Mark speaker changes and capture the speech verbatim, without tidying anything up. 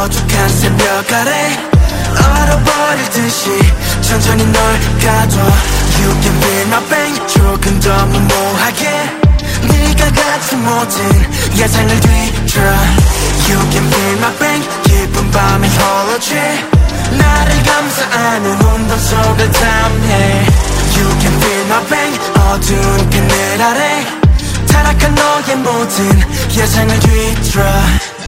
Speaker 1: 어둑한 새벽 아래 얼어버릴 듯이 천천히 널 가둬 You can feel my pain 조금 더 무모하게 네가 갖지 못한 예상을 뒤틀어 You can feel my pain 깊은 밤에 홀로 취해 나를 감싸안은 운동 속을 탐해 You can feel my pain 어두운 그늘 아래 타락한 너의 모든 예상을 뒤틀어